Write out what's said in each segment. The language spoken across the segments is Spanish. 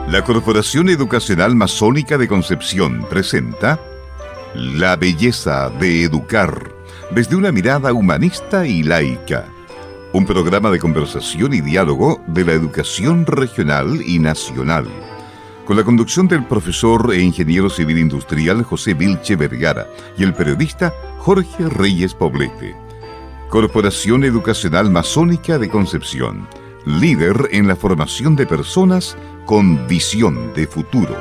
La Corporación Educacional Masónica de Concepción presenta La belleza de educar, desde una mirada humanista y laica. Un programa de conversación y diálogo de la educación regional y nacional. Con la conducción del profesor e ingeniero civil industrial José Vilche Vergara y el periodista Jorge Reyes Poblete. Corporación Educacional Masónica de Concepción, líder en la formación de personas con visión de futuro.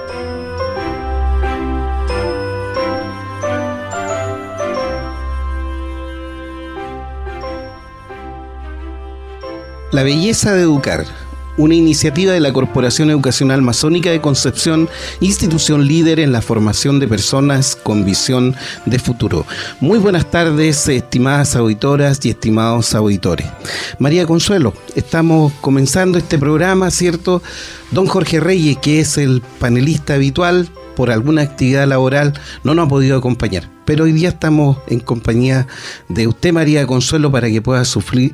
La belleza de educar, una iniciativa de la Corporación Educacional Masónica de Concepción, institución líder en la formación de personas con visión de futuro. Muy buenas tardes, estimadas auditoras y estimados auditores. María Consuelo, estamos comenzando este programa, ¿cierto? Don Jorge Reyes, que es el panelista habitual, por alguna actividad laboral no nos ha podido acompañar, pero hoy día estamos en compañía de usted, María Consuelo, para que pueda suplir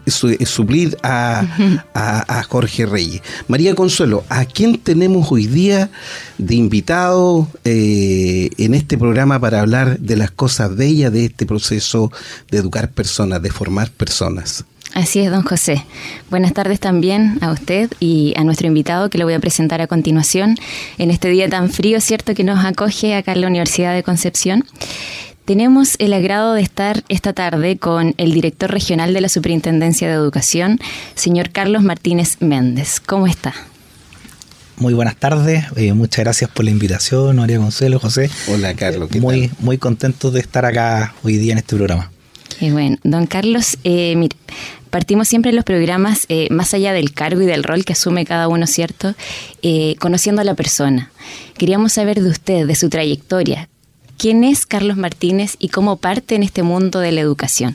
a Jorge Reyes. María Consuelo, ¿a quién tenemos hoy día de invitado en este programa para hablar de las cosas bellas de este proceso de educar personas, de formar personas? Así es, don José. Buenas tardes también a usted y a nuestro invitado, que lo voy a presentar a continuación en este día tan frío, ¿cierto?, que nos acoge acá en la Universidad de Concepción. Tenemos el agrado de estar esta tarde con el director regional de la Superintendencia de Educación, señor Carlos Martínez Méndez. ¿Cómo está? Muy buenas tardes, muchas gracias por la invitación, María Consuelo, José. Hola, Carlos. Muy contento de estar acá hoy día en este programa. Bueno, don Carlos, mire, partimos siempre en los programas, más allá del cargo y del rol que asume cada uno, ¿cierto? Conociendo a la persona. Queríamos saber de usted, de su trayectoria. ¿Quién es Carlos Martínez y cómo parte en este mundo de la educación?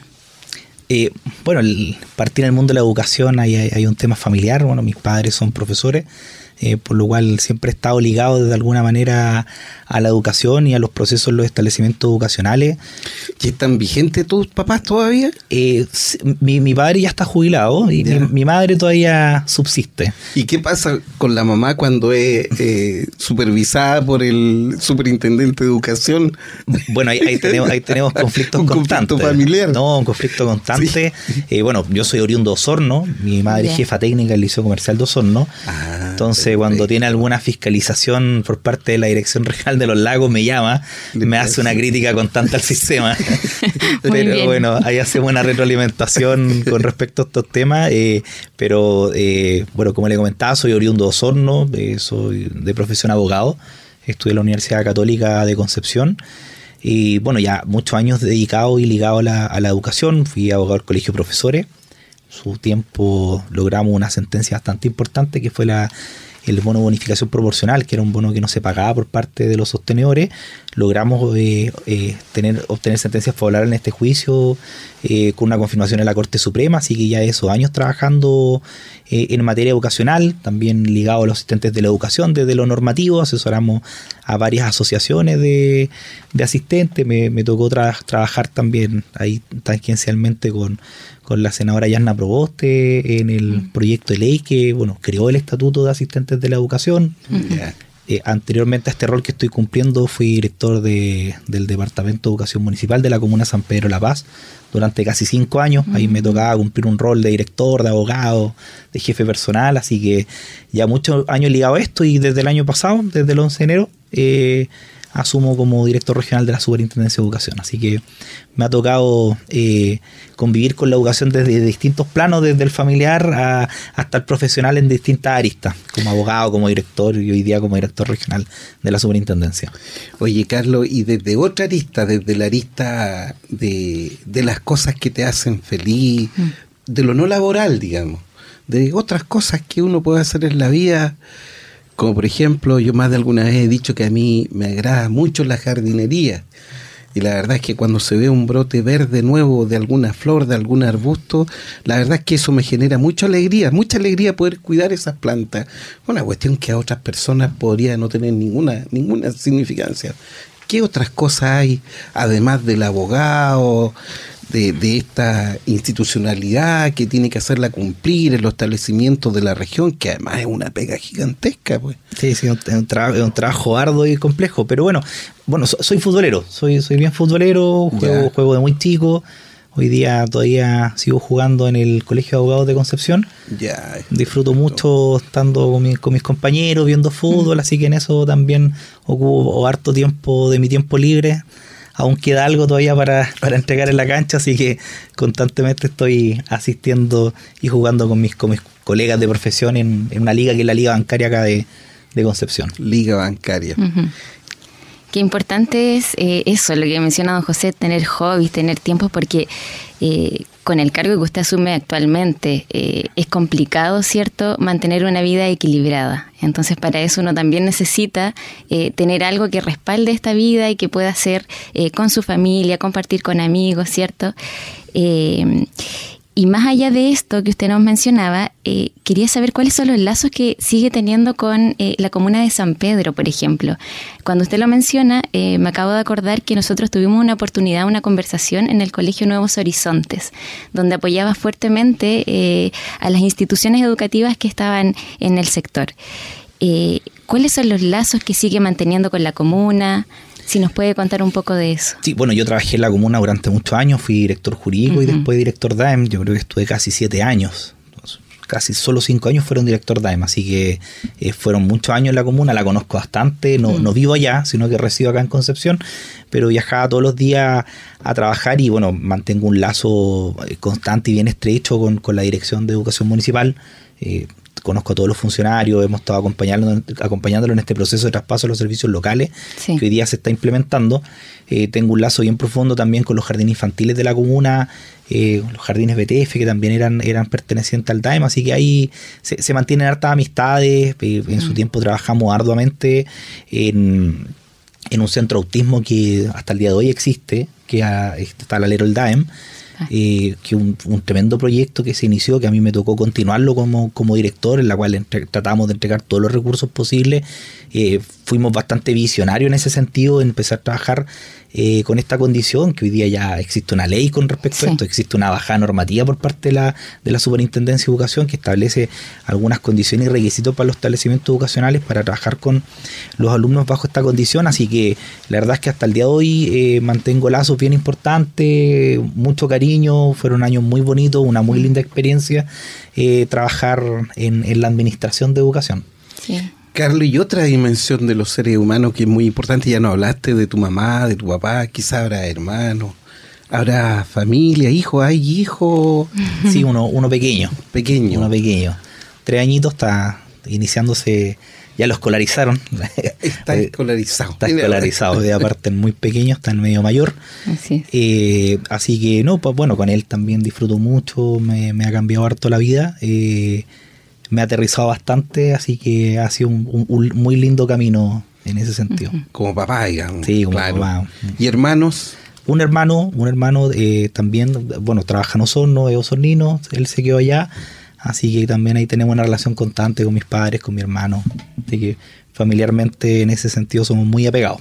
Partir en el mundo de la educación hay un tema familiar. Bueno, mis padres son profesores, por lo cual siempre he estado ligado de alguna manera a la educación y a los procesos en los establecimientos educacionales. ¿Y están vigentes tus papás todavía? Mi padre ya está jubilado y mi madre todavía subsiste. ¿Y qué pasa con la mamá cuando es supervisada por el superintendente de educación? Bueno, ahí tenemos conflictos constantes. ¿Un conflicto familiar? No, un conflicto constante. Sí. Yo soy oriundo de Osorno, mi madre es jefa técnica del Liceo Comercial de Osorno. Entonces, cuando tiene alguna fiscalización por parte de la Dirección Regional de los Lagos, me llama, me hace una crítica constante al sistema. Pero bueno, ahí hacemos una retroalimentación con respecto a estos temas. Como le comentaba, soy oriundo de Osorno, soy de profesión abogado, estudié en la Universidad Católica de Concepción. Y bueno, ya muchos años dedicado y ligado a la educación, fui abogado del Colegio de Profesores. En su tiempo logramos una sentencia bastante importante que fue el bono de bonificación proporcional, que era un bono que no se pagaba por parte de los sostenedores. Logramos obtener sentencias favorables en este juicio con una confirmación en la Corte Suprema, así que ya esos años trabajando en materia educacional, también ligado a los asistentes de la educación desde lo normativo. Asesoramos a varias asociaciones de asistentes. Me tocó trabajar también ahí tangencialmente con la senadora Yasna Proboste en el proyecto de ley que creó el Estatuto de Asistentes de la Educación. Anteriormente a este rol que estoy cumpliendo, fui director del Departamento de Educación Municipal de la Comuna San Pedro La Paz durante casi 5 años. Ahí me tocaba cumplir un rol de director, de abogado, de jefe personal, así que ya muchos años ligado a esto, y desde el año pasado, desde el 11 de enero, asumo como director regional de la Superintendencia de Educación. Así que me ha tocado convivir con la educación desde distintos planos, desde el familiar hasta el profesional en distintas aristas, como abogado, como director y hoy día como director regional de la Superintendencia. Oye, Carlos, y desde otra arista, desde la arista de las cosas que te hacen feliz, de lo no laboral, digamos, de otras cosas que uno puede hacer en la vida. Como por ejemplo, yo más de alguna vez he dicho que a mí me agrada mucho la jardinería. Y la verdad es que cuando se ve un brote verde nuevo de alguna flor, de algún arbusto, la verdad es que eso me genera mucha alegría poder cuidar esas plantas. Una cuestión que a otras personas podría no tener ninguna significancia. ¿Qué otras cosas hay, además del abogado, de esta institucionalidad que tiene que hacerla cumplir en los establecimientos de la región, que además es una pega gigantesca, pues. Sí, es un trabajo arduo y complejo, pero bueno, soy futbolero, soy bien futbolero, juego de muy chico. Hoy día todavía sigo jugando en el Colegio de Abogados de Concepción. Disfruto mucho estando con mis compañeros, viendo fútbol, así que en eso también ocupo harto tiempo de mi tiempo libre. Aún queda algo todavía para entregar en la cancha, así que constantemente estoy asistiendo y jugando con mis colegas de profesión en una liga que es la Liga Bancaria acá de Concepción. Liga Bancaria. Uh-huh. Qué importante es eso, lo que menciona don José, tener hobbies, tener tiempo, porque con el cargo que usted asume actualmente es complicado, ¿cierto?, mantener una vida equilibrada. Entonces, para eso uno también necesita tener algo que respalde esta vida y que pueda hacer con su familia, compartir con amigos, ¿cierto? Y más allá de esto que usted nos mencionaba, quería saber cuáles son los lazos que sigue teniendo con la comuna de San Pedro, por ejemplo. Cuando usted lo menciona, me acabo de acordar que nosotros tuvimos una conversación en el Colegio Nuevos Horizontes, donde apoyaba fuertemente a las instituciones educativas que estaban en el sector. ¿Cuáles son los lazos que sigue manteniendo con la comuna? Si nos puede contar un poco de eso. Sí, bueno, yo trabajé en la comuna durante muchos años, fui director jurídico y después director DAEM. Yo creo que estuve casi 7 años. Casi solo 5 años fueron director DAEM, así que fueron muchos años en la comuna, la conozco bastante, no vivo allá, sino que resido acá en Concepción, pero viajaba todos los días a trabajar y bueno, mantengo un lazo constante y bien estrecho con la Dirección de Educación Municipal. Conozco a todos los funcionarios, hemos estado acompañándolo en este proceso de traspaso a los servicios locales que hoy día se está implementando. Tengo un lazo bien profundo también con los jardines infantiles de la comuna, los jardines BTF que también eran pertenecientes al DAEM, así que ahí se mantienen hartas amistades. En su tiempo trabajamos arduamente en un centro de autismo que hasta el día de hoy existe, que está al alero del DAEM. Que un tremendo proyecto que se inició, que a mí me tocó continuarlo como director, en la cual tratamos de entregar todos los recursos posibles. Fuimos bastante visionarios en ese sentido, en empezar a trabajar con esta condición, que hoy día ya existe una ley con respecto a esto, existe una bajada normativa por parte de la Superintendencia de Educación que establece algunas condiciones y requisitos para los establecimientos educacionales para trabajar con los alumnos bajo esta condición, así que la verdad es que hasta el día de hoy mantengo lazos bien importantes, mucho cariño, fueron años muy bonitos, una muy linda experiencia trabajar en la administración de educación. Sí. Carlos, y otra dimensión de los seres humanos que es muy importante, ya no hablaste de tu mamá, de tu papá, quizá habrá hermanos, habrá familia, hijos, ¿hay hijos? Sí, uno pequeño. Uno pequeño. 3 añitos, está iniciándose, ya lo escolarizaron. Está escolarizado. Está escolarizado, de aparte muy pequeño, está en medio mayor. Así que, no, pues bueno, con él también disfruto mucho, me ha cambiado harto la vida. Me ha aterrizado bastante, así que ha sido un muy lindo camino en ese sentido. Como papá, digamos. Sí, como papá. ¿Y hermanos? Un hermano también, bueno, trabaja en Osorno, es osornino, él se quedó allá, así que también ahí tenemos una relación constante con mis padres, con mi hermano, así que familiarmente en ese sentido somos muy apegados.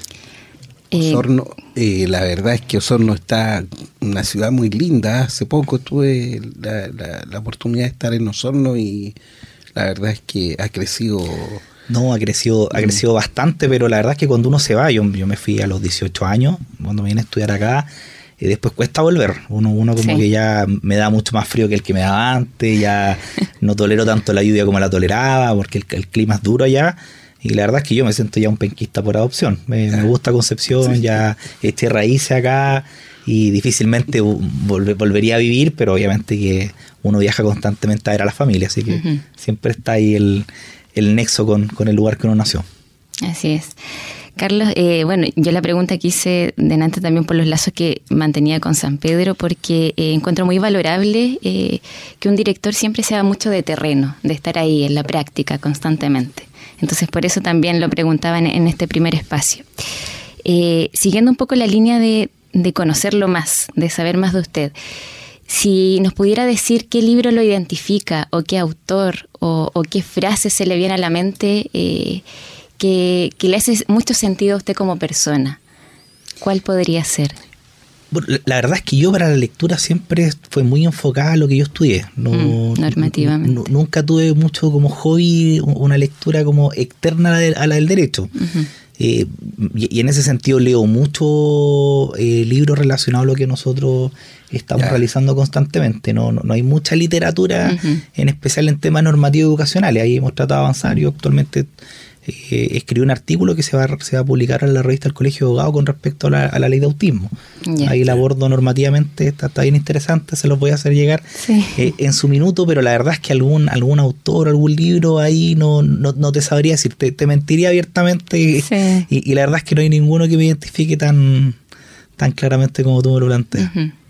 Osorno, la verdad es que Osorno está una ciudad muy linda. Hace poco tuve la oportunidad de estar en Osorno y la verdad es que ha crecido. No, ha crecido bastante, pero la verdad es que cuando uno se va, yo me fui a los 18 años, cuando me vine a estudiar acá, y después cuesta volver. Uno como que ya me da mucho más frío que el que me daba antes, ya no tolero tanto la lluvia como la toleraba, porque el clima es duro allá. Y la verdad es que yo me siento ya un penquista por adopción. Me gusta Concepción, ya eché raíces acá y difícilmente volvería a vivir, pero obviamente que uno viaja constantemente a ver a la familia, así que siempre está ahí el nexo con el lugar que uno nació. Así es. Carlos, bueno, yo la pregunta que hice delante también por los lazos que mantenía con San Pedro, porque encuentro muy valorable que un director siempre sea mucho de terreno, de estar ahí en la práctica constantemente. Entonces, por eso también lo preguntaba en este primer espacio. Siguiendo un poco la línea de conocerlo más, de saber más de usted, si nos pudiera decir qué libro lo identifica, o qué autor, o qué frase se le viene a la mente que le hace mucho sentido a usted como persona, ¿cuál podría ser? Bueno, la verdad es que yo para la lectura siempre fue muy enfocada a lo que yo estudié. Normativamente. Nunca tuve mucho como hobby una lectura como externa a la del derecho. Y en ese sentido leo mucho libros relacionados a lo que nosotros estamos realizando constantemente. No hay mucha literatura, en especial en temas normativos educacionales. Ahí hemos tratado de avanzar. Yo actualmente escribí un artículo que se va a publicar en la revista del Colegio de Abogados con respecto a la ley de autismo. Ahí la abordo normativamente, está bien interesante, se los voy a hacer llegar en su minuto, pero la verdad es que algún autor, algún libro ahí no te sabría decir, te mentiría abiertamente y la verdad es que no hay ninguno que me identifique tan claramente como tú me lo planteas.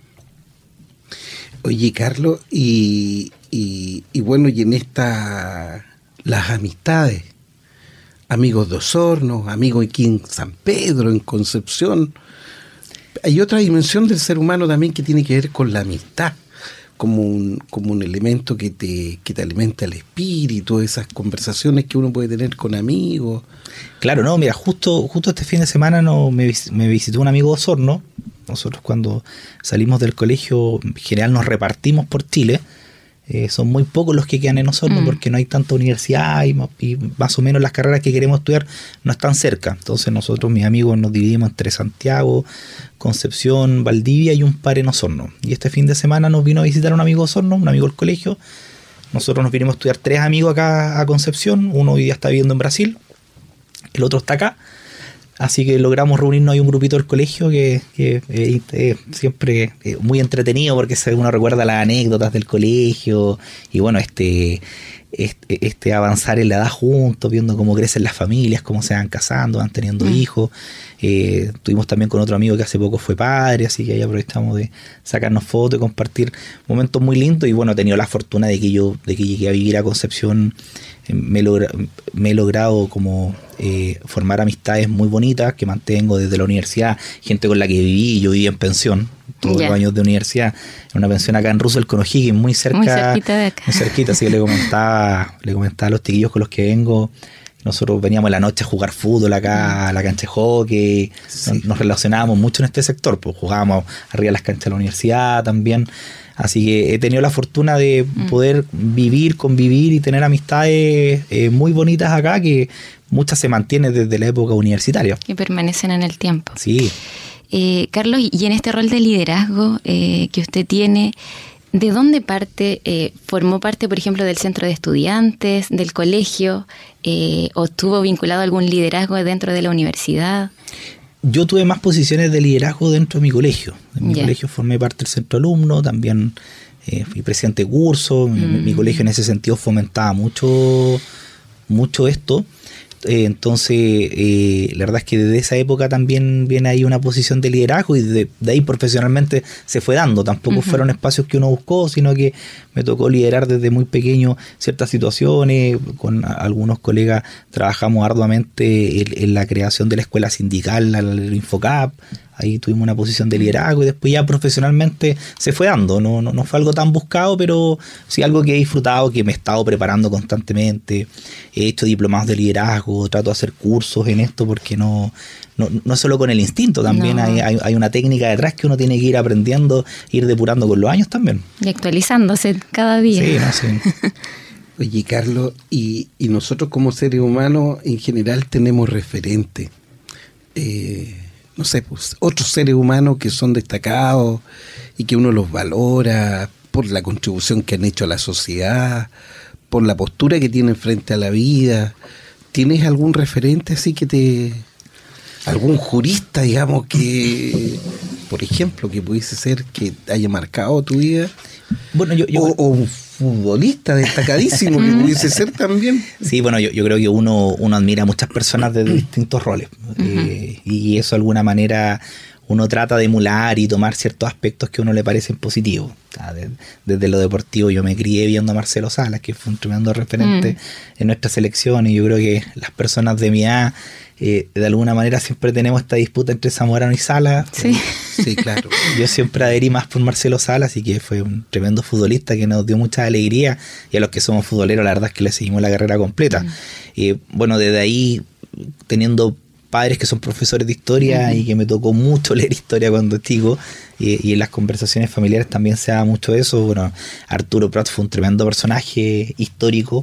Oye, Carlos, y bueno, y en las amistades, amigos de Osorno, amigos aquí en San Pedro, en Concepción, hay otra dimensión del ser humano también que tiene que ver con la amistad, como un elemento que te alimenta el espíritu, esas conversaciones que uno puede tener con amigos. Claro, no, mira, justo este fin de semana me visitó un amigo de Osorno. Nosotros cuando salimos del colegio, en general nos repartimos por Chile. Son muy pocos los que quedan en Osorno porque no hay tanta universidad y más o menos las carreras que queremos estudiar no están cerca. Entonces nosotros, mis amigos, nos dividimos entre Santiago, Concepción, Valdivia y un par en Osorno. Y este fin de semana nos vino a visitar un amigo de Osorno, un amigo del colegio. Nosotros nos vinimos a estudiar 3 amigos acá a Concepción. Uno hoy día está viviendo en Brasil, el otro está acá. Así que logramos reunirnos, hay un grupito del colegio que siempre muy entretenido porque uno recuerda las anécdotas del colegio y bueno, avanzar en la edad juntos, viendo cómo crecen las familias, cómo se van casando, van teniendo hijos. Estuvimos también con otro amigo que hace poco fue padre, así que ahí aprovechamos de sacarnos fotos y compartir momentos muy lindos. Y bueno, he tenido la fortuna de que llegué a vivir a Concepción. Me he logrado como formar amistades muy bonitas que mantengo desde la universidad, gente con la que yo viví en pensión todos los años de universidad, en una pensión acá en Russell con O'Higgins, muy cerquita de acá. Muy cerquita, así que le comentaba a los chiquillos con los que vengo. Nosotros veníamos en la noche a jugar fútbol acá, a la cancha de hockey, nos relacionábamos mucho en este sector, pues jugábamos arriba de las canchas de la universidad también. Así que he tenido la fortuna de poder vivir, convivir y tener amistades muy bonitas acá, que muchas se mantienen desde la época universitaria. Que permanecen en el tiempo. Sí. Carlos, y en este rol de liderazgo que usted tiene, ¿de dónde parte? ¿Formó parte, por ejemplo, del centro de estudiantes, del colegio? ¿O estuvo vinculado a algún liderazgo dentro de la universidad? Yo tuve más posiciones de liderazgo dentro de mi colegio. En mi colegio formé parte del centro alumno, también fui presidente de curso. Mi colegio en ese sentido fomentaba mucho esto. Entonces, la verdad es que desde esa época también viene ahí una posición de liderazgo y de ahí profesionalmente se fue dando. Tampoco fueron espacios que uno buscó, sino que me tocó liderar desde muy pequeño ciertas situaciones. Con algunos colegas trabajamos arduamente en la creación de la escuela sindical, el Infocap. Ahí tuvimos una posición de liderazgo y después ya profesionalmente se fue dando. No fue algo tan buscado, pero sí algo que he disfrutado, que me he estado preparando constantemente. He hecho diplomados de liderazgo, trato de hacer cursos en esto porque no solo con el instinto, también hay una técnica detrás que uno tiene que ir aprendiendo, ir depurando con los años también. Y actualizándose cada día. Sí. Oye, Carlos, y nosotros como seres humanos en general tenemos referentes. No sé, pues otros seres humanos que son destacados y que uno los valora por la contribución que han hecho a la sociedad, por la postura que tienen frente a la vida. ¿Tienes algún referente así algún jurista, digamos, que, por ejemplo, que pudiese ser que haya marcado tu vida? Bueno, o un futbolista destacadísimo que pudiese ser también. Sí, bueno, yo creo que uno admira a muchas personas de distintos roles y eso de alguna manera uno trata de emular y tomar ciertos aspectos que a uno le parecen positivos. Desde lo deportivo yo me crié viendo a Marcelo Salas, que fue un tremendo referente en nuestra selección, y yo creo que las personas de mi edad de alguna manera siempre tenemos esta disputa entre Zamorano y Salas. Sí, claro. Yo siempre adherí más por Marcelo Salas, así que fue un tremendo futbolista que nos dio mucha alegría, y a los que somos futboleros la verdad es que le seguimos la carrera completa. Bueno, desde ahí, teniendo padres que son profesores de historia y que me tocó mucho leer historia cuando chico, y en las conversaciones familiares también se da mucho eso. Bueno, Arturo Prat fue un tremendo personaje histórico,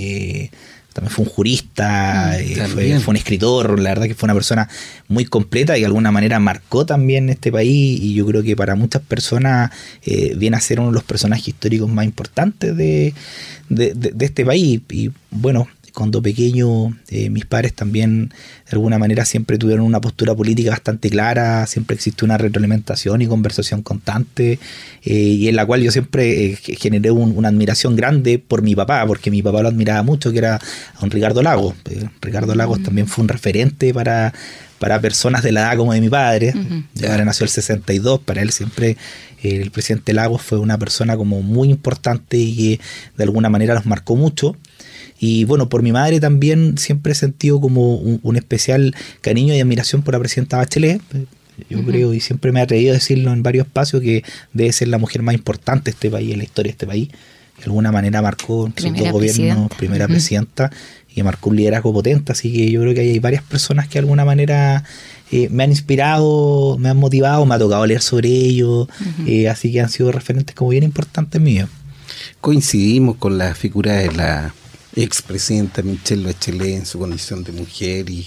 también fue un jurista, fue un escritor. La verdad que fue una persona muy completa y de alguna manera marcó también este país, y yo creo que para muchas personas viene a ser uno de los personajes históricos más importantes de este país. Y bueno, cuando pequeño, mis padres también de alguna manera siempre tuvieron una postura política bastante clara, siempre existió una retroalimentación y conversación constante, y en la cual yo siempre generé una admiración grande por mi papá, porque mi papá lo admiraba mucho, que era a un Ricardo Lagos. Ricardo Lagos también fue un referente para personas de la edad como de mi padre. Mi padre nació el 62, para él siempre el presidente Lagos fue una persona como muy importante y que de alguna manera los marcó mucho. Y bueno, por mi madre también siempre he sentido como un especial cariño y admiración por la presidenta Bachelet. Yo creo, y siempre me he atrevido a decirlo en varios espacios, que debe ser la mujer más importante de este país, en la historia de este país. De alguna manera marcó sus dos gobiernos, primera presidenta, y marcó un liderazgo potente. Así que yo creo que hay varias personas que de alguna manera me han inspirado, me han motivado, me ha tocado leer sobre ellos, así que han sido referentes como bien importantes míos. Coincidimos con la figura de la expresidenta Michelle Bachelet en su condición de mujer, y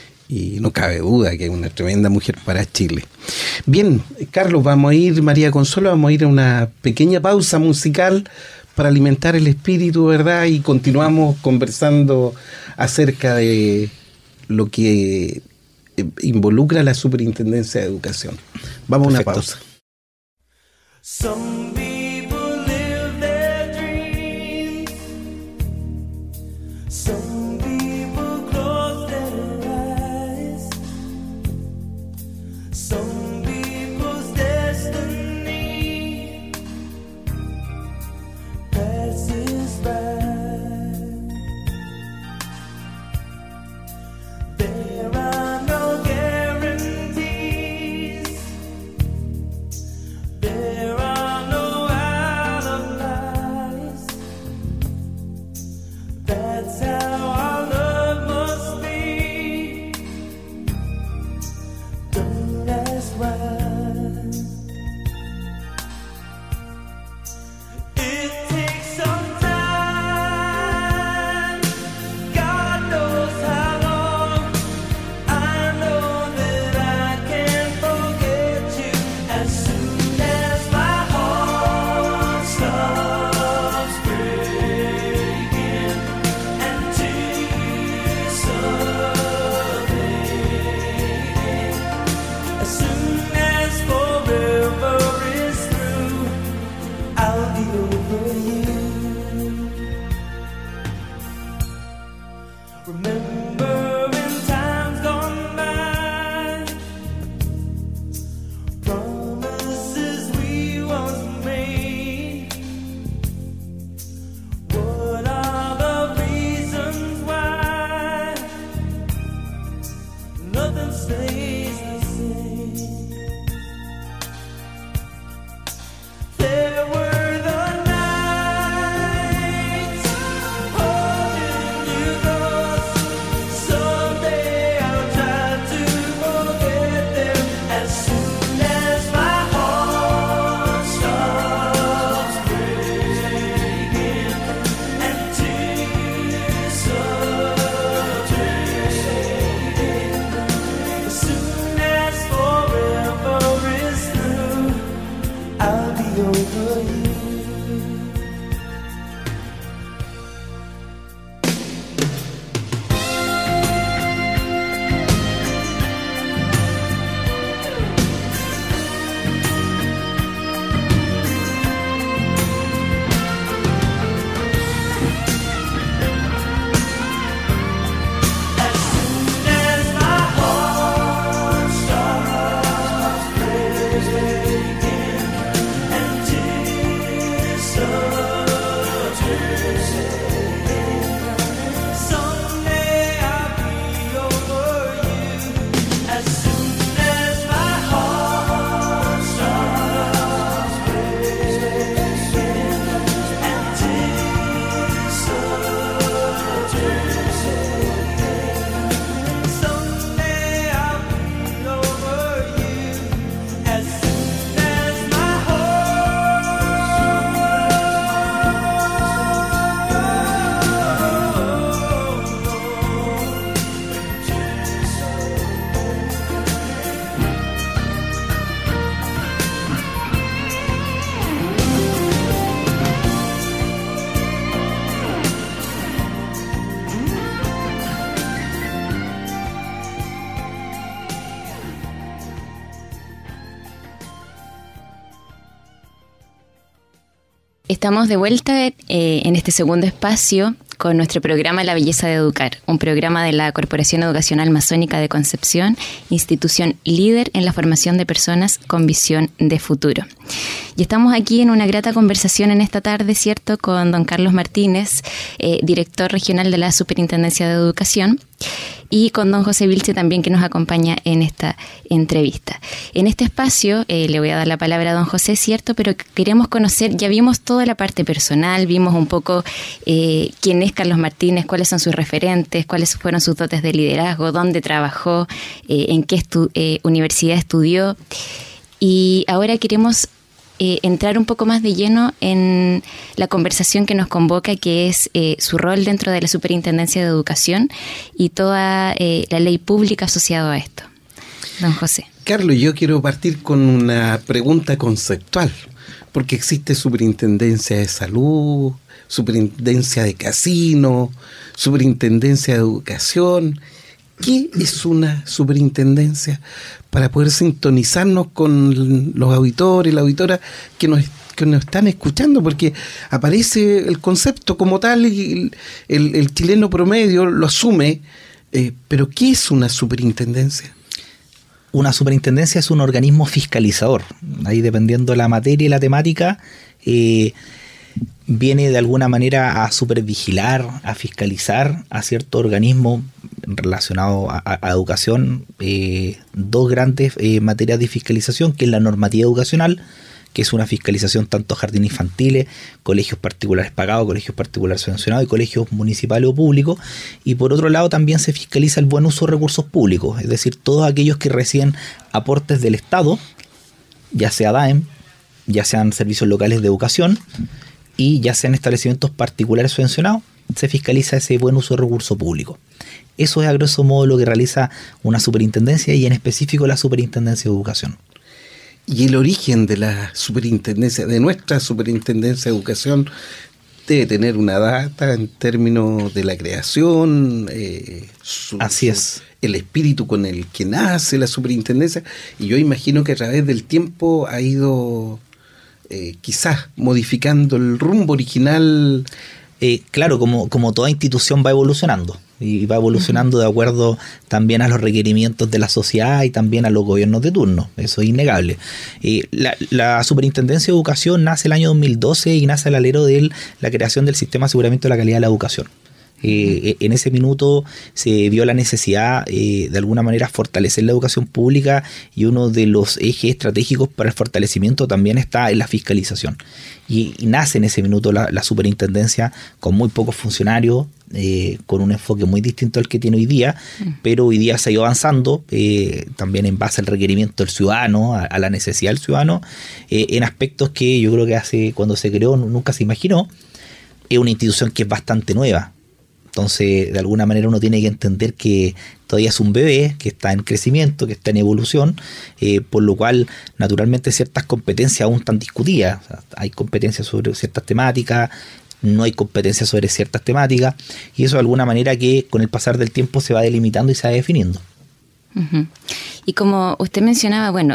no cabe duda que es una tremenda mujer para Chile. Bien, Carlos, María Consuelo, vamos a ir a una pequeña pausa musical para alimentar el espíritu, ¿verdad? Y continuamos conversando acerca de lo que involucra la Superintendencia de Educación. Vamos a una pausa. And Estamos de vuelta en este segundo espacio con nuestro programa La Belleza de Educar, un programa de la Corporación Educacional Masónica de Concepción, institución líder en la formación de personas con visión de futuro. Y estamos aquí en una grata conversación en esta tarde, ¿cierto?, con don Carlos Martínez, director regional de la Superintendencia de Educación, y con don José Vilche también, que nos acompaña en esta entrevista. En este espacio le voy a dar la palabra a don José, ¿cierto?, pero queremos conocer, ya vimos toda la parte personal, vimos un poco quién es Carlos Martínez, cuáles son sus referentes, cuáles fueron sus dotes de liderazgo, dónde trabajó, en qué universidad estudió. Y ahora queremos entrar un poco más de lleno en la conversación que nos convoca, que es su rol dentro de la Superintendencia de Educación y toda la ley pública asociada a esto. Don José. Carlos, yo quiero partir con una pregunta conceptual, porque existe Superintendencia de Salud, Superintendencia de Casino, Superintendencia de Educación. ¿Qué es una superintendencia? Para poder sintonizarnos con los auditores y las auditoras que nos están escuchando, porque aparece el concepto como tal y el chileno promedio lo asume, pero ¿qué es una superintendencia? Una superintendencia es un organismo fiscalizador. Ahí, dependiendo de la materia y la temática, viene de alguna manera a supervigilar, a fiscalizar a cierto organismo relacionado a educación, dos grandes materias de fiscalización, que es la normativa educacional, que es una fiscalización tanto a jardines infantiles, colegios particulares pagados, colegios particulares subvencionados y colegios municipales o públicos, y por otro lado también se fiscaliza el buen uso de recursos públicos, es decir, todos aquellos que reciben aportes del Estado, ya sea DAEM, ya sean servicios locales de educación, y ya sean establecimientos particulares subvencionados, se fiscaliza ese buen uso de recursos públicos. Eso es a grosso modo lo que realiza una superintendencia, y en específico la Superintendencia de Educación. Y el origen de la superintendencia, de nuestra Superintendencia de Educación, debe tener una data en términos de la creación, así es. El espíritu con el que nace la superintendencia, y yo imagino que a través del tiempo ha ido quizás modificando el rumbo original. Claro, como toda institución va evolucionando, y va evolucionando de acuerdo también a los requerimientos de la sociedad y también a los gobiernos de turno, eso es innegable. La Superintendencia de Educación nace el año 2012 y nace al alero de la creación del Sistema de Aseguramiento de la Calidad de la Educación. En ese minuto se vio la necesidad de alguna manera fortalecer la educación pública, y uno de los ejes estratégicos para el fortalecimiento también está en la fiscalización, y nace en ese minuto la superintendencia con muy pocos funcionarios, con un enfoque muy distinto al que tiene hoy día, pero hoy día se ha ido avanzando también en base al requerimiento del ciudadano, a la necesidad del ciudadano, en aspectos que yo creo que cuando se creó nunca se imaginó. Es una institución que es bastante nueva. Entonces, de alguna manera uno tiene que entender que todavía es un bebé, que está en crecimiento, que está en evolución, por lo cual, naturalmente, ciertas competencias aún están discutidas. O sea, hay competencias sobre ciertas temáticas, no hay competencias sobre ciertas temáticas, y eso de alguna manera que con el pasar del tiempo se va delimitando y se va definiendo. Uh-huh. Y como usted mencionaba, bueno,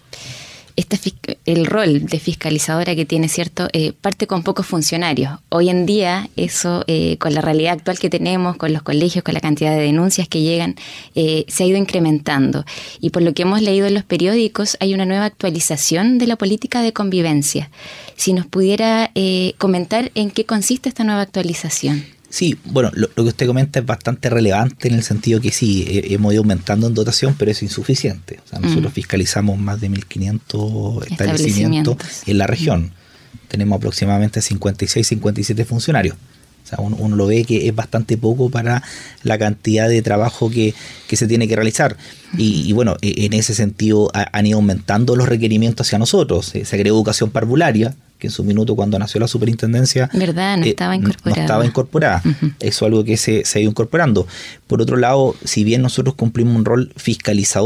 el rol de fiscalizadora que tiene, ¿cierto?, parte con pocos funcionarios. Hoy en día eso, con la realidad actual que tenemos, con los colegios, con la cantidad de denuncias que llegan, se ha ido incrementando. Y por lo que hemos leído en los periódicos, hay una nueva actualización de la política de convivencia. Si nos pudiera comentar en qué consiste esta nueva actualización. Sí, bueno, lo que usted comenta es bastante relevante en el sentido que sí, hemos ido aumentando en dotación, pero es insuficiente. O sea, nosotros fiscalizamos más de 1.500 establecimientos en la región. Tenemos aproximadamente 56, 57 funcionarios. O sea, uno lo ve que es bastante poco para la cantidad de trabajo que se tiene que realizar. Y bueno, en ese sentido han ido aumentando los requerimientos hacia nosotros. Se agregó educación parvularia, que en su minuto, cuando nació la superintendencia, ¿verdad? No estaba incorporada. Uh-huh. Eso es algo que se ha ido incorporando. Por otro lado, si bien nosotros cumplimos un rol fiscalizador,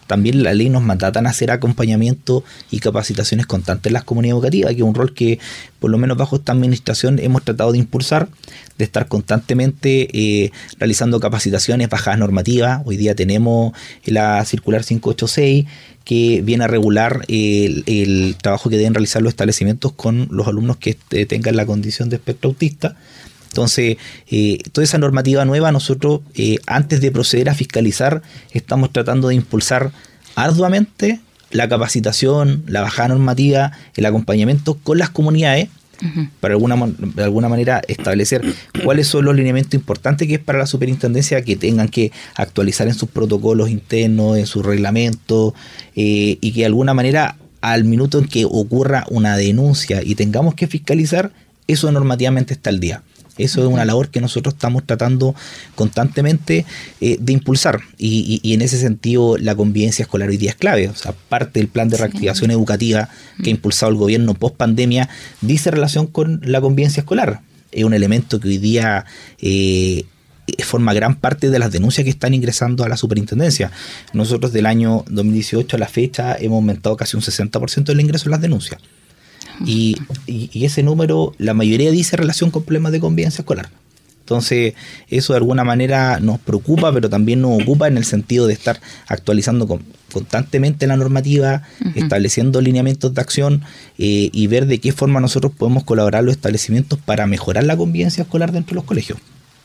también la ley nos mandata a hacer acompañamiento y capacitaciones constantes en las comunidades educativas, que es un rol que por lo menos bajo esta administración hemos tratado de impulsar, de estar constantemente realizando capacitaciones, bajadas normativas. Hoy día tenemos la circular 586 que viene a regular el trabajo que deben realizar los establecimientos con los alumnos que tengan la condición de espectro autista. Entonces, toda esa normativa nueva, nosotros antes de proceder a fiscalizar, estamos tratando de impulsar arduamente la capacitación, la bajada normativa, el acompañamiento con las comunidades, para de alguna manera establecer cuáles son los lineamientos importantes que es para la superintendencia que tengan que actualizar en sus protocolos internos, en sus reglamentos, y que de alguna manera al minuto en que ocurra una denuncia y tengamos que fiscalizar, eso normativamente está al día. Eso es una labor que nosotros estamos tratando constantemente de impulsar, y en ese sentido la convivencia escolar hoy día es clave. O sea, parte del plan de reactivación educativa que ha impulsado el gobierno post pandemia dice relación con la convivencia escolar. Es un elemento que hoy día forma gran parte de las denuncias que están ingresando a la superintendencia. Nosotros del año 2018 a la fecha hemos aumentado casi un 60% del ingreso en las denuncias. Y ese número, la mayoría dice relación con problemas de convivencia escolar. Entonces, eso de alguna manera nos preocupa, pero también nos ocupa en el sentido de estar actualizando constantemente la normativa, estableciendo lineamientos de acción y ver de qué forma nosotros podemos colaborar los establecimientos para mejorar la convivencia escolar dentro de los colegios.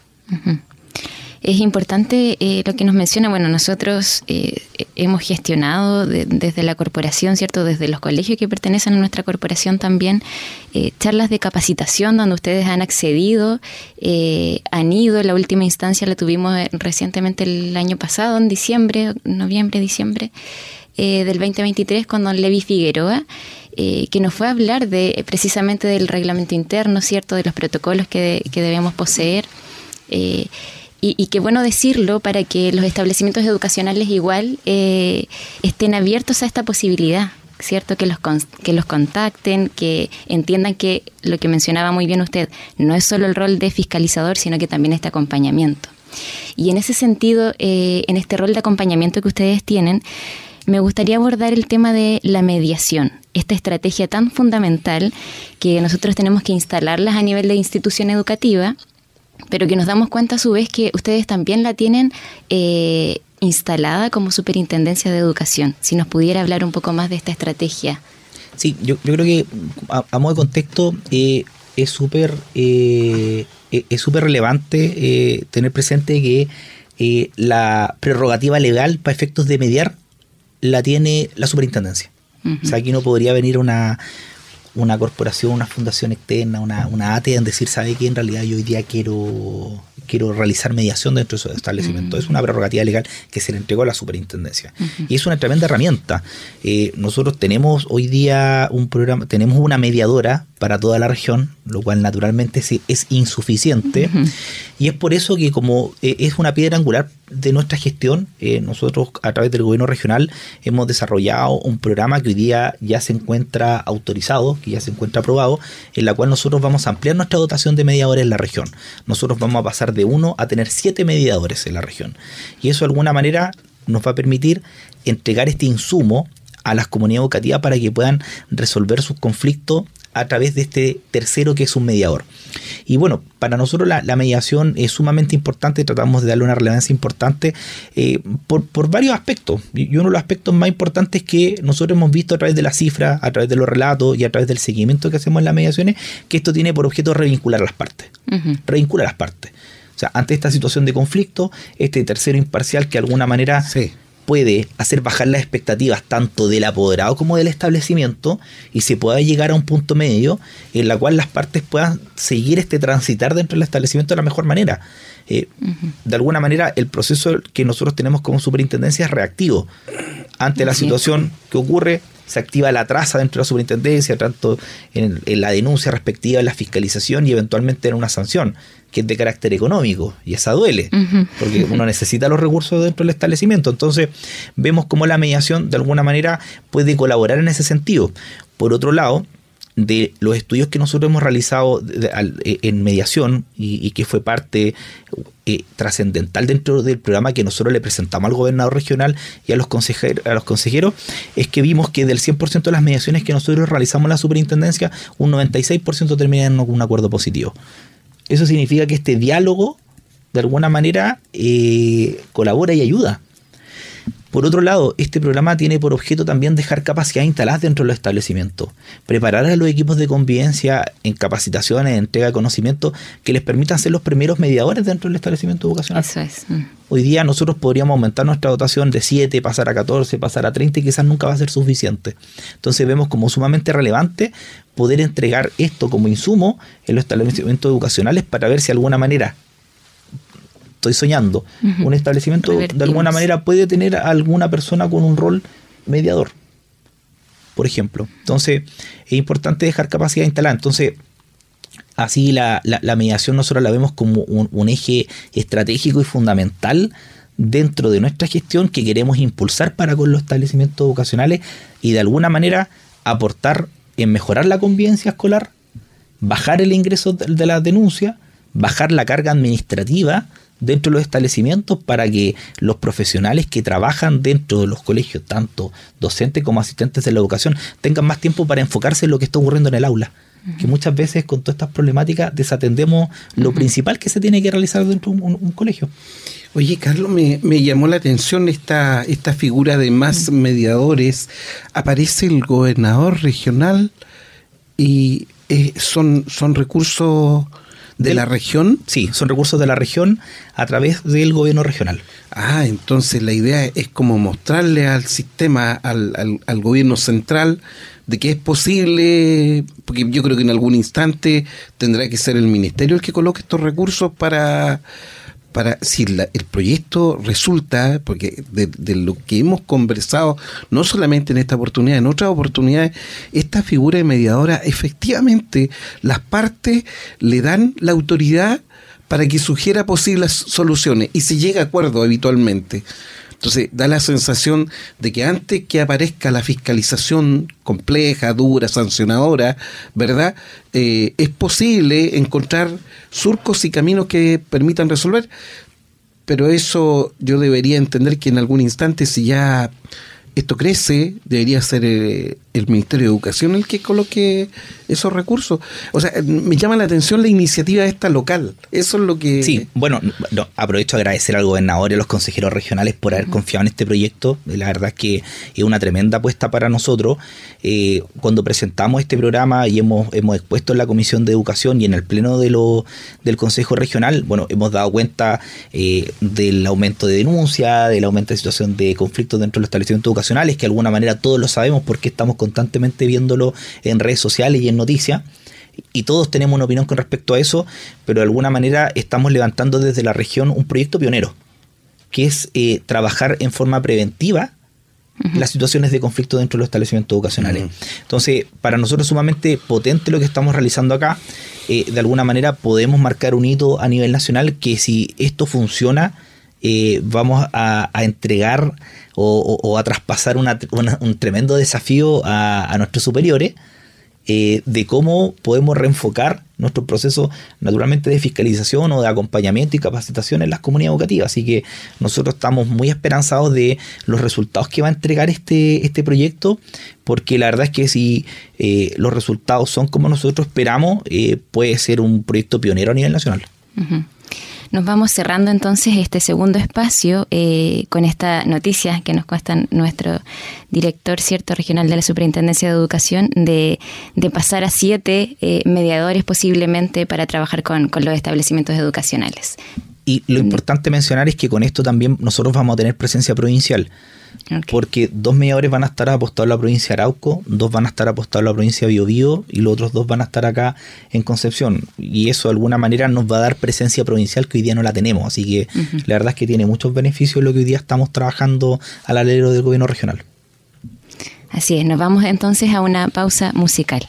Es importante lo que nos menciona. Bueno, nosotros hemos gestionado desde la corporación, ¿cierto? Desde los colegios que pertenecen a nuestra corporación también, charlas de capacitación donde ustedes han accedido, han ido. La última instancia la tuvimos recientemente el año pasado, en noviembre, diciembre del 2023, con don Levi Figueroa, que nos fue a hablar precisamente del reglamento interno, ¿cierto? De los protocolos que debemos poseer. Y qué bueno decirlo para que los establecimientos educacionales igual estén abiertos a esta posibilidad, ¿cierto? Que los contacten, que entiendan que lo que mencionaba muy bien usted, no es solo el rol de fiscalizador, sino que también este acompañamiento. Y en ese sentido, en este rol de acompañamiento que ustedes tienen, me gustaría abordar el tema de la mediación, esta estrategia tan fundamental que nosotros tenemos que instalarlas a nivel de institución educativa, pero que nos damos cuenta a su vez que ustedes también la tienen instalada como Superintendencia de Educación. Si nos pudiera hablar un poco más de esta estrategia. Sí, yo creo que a modo de contexto es súper relevante tener presente que la prerrogativa legal para efectos de mediar la tiene la superintendencia. O sea, aquí no podría venir una corporación, una fundación externa, una ATE en decir, ¿sabe qué? En realidad yo hoy día quiero realizar mediación dentro de su establecimiento. Es una prerrogativa legal que se le entregó a la superintendencia. Y es una tremenda herramienta. Nosotros tenemos hoy día un programa, tenemos una mediadora para toda la región, lo cual naturalmente es insuficiente. Y es por eso que como es una piedra angular de nuestra gestión, nosotros a través del gobierno regional hemos desarrollado un programa que hoy día ya se encuentra autorizado, que ya se encuentra aprobado, en la cual nosotros vamos a ampliar nuestra dotación de mediadores en la región. Nosotros vamos a pasar de 1 a tener 7 mediadores en la región. Y eso de alguna manera nos va a permitir entregar este insumo a las comunidades educativas para que puedan resolver sus conflictos a través de este tercero que es un mediador. Y bueno, para nosotros la mediación es sumamente importante, tratamos de darle una relevancia importante por varios aspectos. Y uno de los aspectos más importantes que nosotros hemos visto a través de las cifras, a través de los relatos y a través del seguimiento que hacemos en las mediaciones, que esto tiene por objeto revincular a las partes. Revincular a las partes. O sea, ante esta situación de conflicto, este tercero imparcial que de alguna manera puede hacer bajar las expectativas tanto del apoderado como del establecimiento y se pueda llegar a un punto medio en la cual las partes puedan seguir transitar dentro del establecimiento de la mejor manera. De alguna manera el proceso que nosotros tenemos como superintendencia es reactivo. Ante la situación que ocurre, se activa la traza dentro de la superintendencia, tanto en la denuncia respectiva, en la fiscalización y eventualmente en una sanción que es de carácter económico, y esa duele, porque uno necesita los recursos dentro del establecimiento. Entonces vemos cómo la mediación de alguna manera puede colaborar en ese sentido. Por otro lado, de los estudios que nosotros hemos realizado en mediación y que fue parte trascendental dentro del programa que nosotros le presentamos al gobernador regional y a los consejeros, es que vimos que del 100% de las mediaciones que nosotros realizamos en la superintendencia, un 96% terminan en un acuerdo positivo. Eso significa que este diálogo, de alguna manera, colabora y ayuda. Por otro lado, este programa tiene por objeto también dejar capacidades instaladas dentro de los establecimientos, preparar a los equipos de convivencia en capacitaciones, en entrega de conocimiento que les permitan ser los primeros mediadores dentro del establecimiento educacional. Eso es. Hoy día nosotros podríamos aumentar nuestra dotación de 7, pasar a 14, pasar a 30 y quizás nunca va a ser suficiente. Entonces vemos como sumamente relevante poder entregar esto como insumo en los establecimientos educacionales para ver si de alguna manera, estoy soñando, un establecimiento de alguna manera puede tener a alguna persona con un rol mediador, por ejemplo. Entonces es importante dejar capacidad instalada. Entonces así la mediación nosotros la vemos como un eje estratégico y fundamental dentro de nuestra gestión que queremos impulsar para con los establecimientos educacionales y de alguna manera aportar en mejorar la convivencia escolar, bajar el ingreso de las denuncias, bajar la carga administrativa dentro de los establecimientos para que los profesionales que trabajan dentro de los colegios, tanto docentes como asistentes de la educación, tengan más tiempo para enfocarse en lo que está ocurriendo en el aula. Que muchas veces con todas estas problemáticas desatendemos lo principal que se tiene que realizar dentro de un colegio. Oye, Carlos, me llamó la atención esta figura de más mediadores. Aparece el gobernador regional y son recursos ¿de la región? Sí, son recursos de la región a través del gobierno regional. Ah, entonces la idea es como mostrarle al sistema, al gobierno central, de que es posible, porque yo creo que en algún instante tendrá que ser el ministerio el que coloque estos recursos para si el proyecto resulta, porque de lo que hemos conversado, no solamente en esta oportunidad, en otras oportunidades, esta figura de mediadora, efectivamente, las partes le dan la autoridad para que sugiera posibles soluciones y se llega a acuerdo habitualmente. Entonces da la sensación de que antes que aparezca la fiscalización compleja, dura, sancionadora, ¿verdad? Es posible encontrar surcos y caminos que permitan resolver, pero eso yo debería entender que en algún instante, si ya esto crece, debería ser el Ministerio de Educación el que coloque esos recursos. O sea, me llama la atención la iniciativa esta local. Eso es lo que... Sí, bueno, aprovecho a agradecer al gobernador y a los consejeros regionales por haber confiado en este proyecto. La verdad es que es una tremenda apuesta para nosotros. Cuando presentamos este programa y hemos expuesto en la Comisión de Educación y en el Pleno del Consejo Regional, bueno, hemos dado cuenta del aumento de denuncia, del aumento de situación de conflictos dentro de los establecimientos educacionales, que de alguna manera todos lo sabemos porque estamos constantemente viéndolo en redes sociales y en noticias, y todos tenemos una opinión con respecto a eso, pero de alguna manera estamos levantando desde la región un proyecto pionero, que es trabajar en forma preventiva las situaciones de conflicto dentro de los establecimientos educacionales. Entonces, para nosotros es sumamente potente lo que estamos realizando acá. De alguna manera podemos marcar un hito a nivel nacional que si esto funciona, vamos a entregar o a traspasar un tremendo desafío a nuestros superiores de cómo podemos reenfocar nuestro proceso naturalmente de fiscalización o de acompañamiento y capacitación en las comunidades educativas. Así que nosotros estamos muy esperanzados de los resultados que va a entregar este proyecto, porque la verdad es que si los resultados son como nosotros esperamos, puede ser un proyecto pionero a nivel nacional. Nos vamos cerrando entonces este segundo espacio con esta noticia que nos cuesta nuestro director regional de la Superintendencia de Educación de pasar a 7 mediadores posiblemente para trabajar con los establecimientos educacionales. Y lo importante mencionar es que con esto también nosotros vamos a tener presencia provincial. Okay. Porque 2 mediadores van a estar apostados en la provincia de Arauco, 2 van a estar apostados en la provincia de Biobío y los otros 2 van a estar acá en Concepción. Y eso de alguna manera nos va a dar presencia provincial que hoy día no la tenemos. Así que la verdad es que tiene muchos beneficios lo que hoy día estamos trabajando al alero del gobierno regional. Así es, nos vamos entonces a una pausa musical.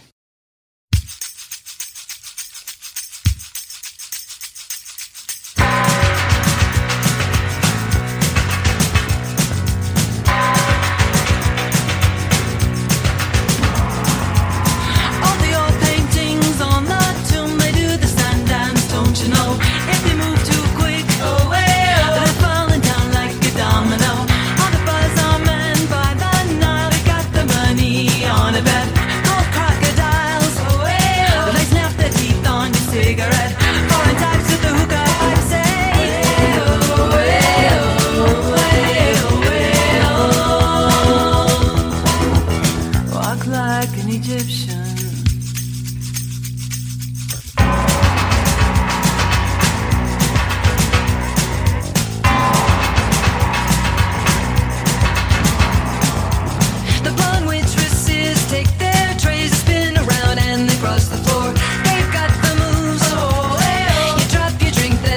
On the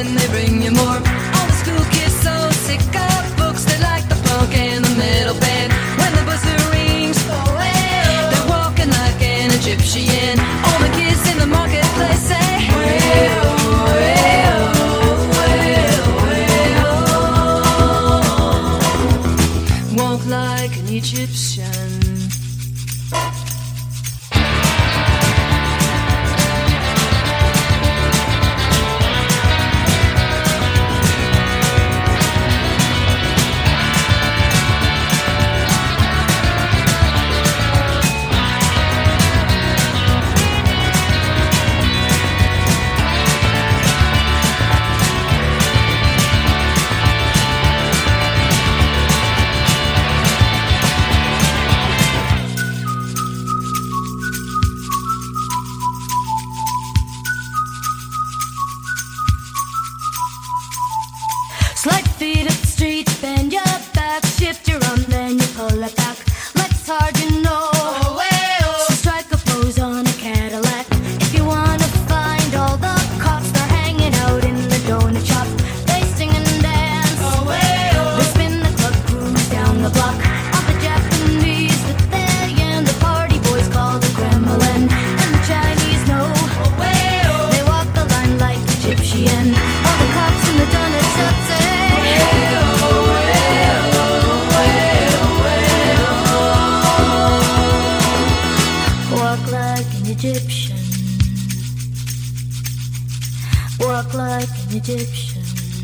then they bring you more. All the school kids so sick of books, they like the punk and the metal band. When the buzzer rings, they're walking like an Egyptian. All the kids in the marketplace say, walk like an Egyptian. Slide feet up the street, bend your back, shift your arm, then you pull it back. Let's hard, you know. So strike a pose on a Cadillac. If you wanna find all the cops, they're hanging out in the donut shop. They sing and dance. They spin the club, cruise down the block. All the Japanese that they and the party boys call the Kremlin. And the Chinese know. They walk the line like Egyptian. All the cops in the donut shop say, walk like an Egyptian. Walk like an Egyptian.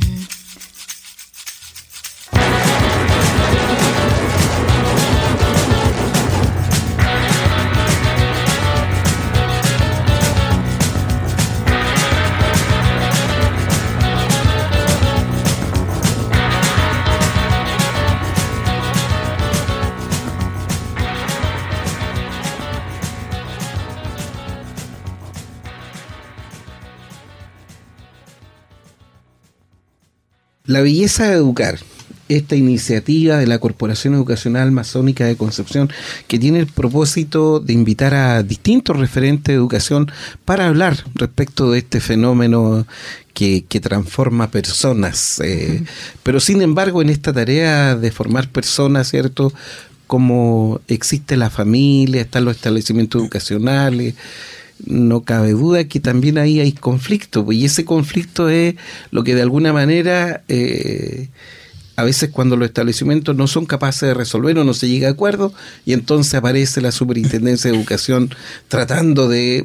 La belleza de educar, esta iniciativa de la Corporación Educacional Masónica de Concepción, que tiene el propósito de invitar a distintos referentes de educación para hablar respecto de este fenómeno que transforma personas. Pero sin embargo, en esta tarea de formar personas, ¿cierto?, como existe la familia, están los establecimientos educacionales, no cabe duda que también ahí hay conflicto, y ese conflicto es lo que de alguna manera a veces cuando los establecimientos no son capaces de resolver o no se llega a acuerdo, y entonces aparece la Superintendencia de Educación tratando de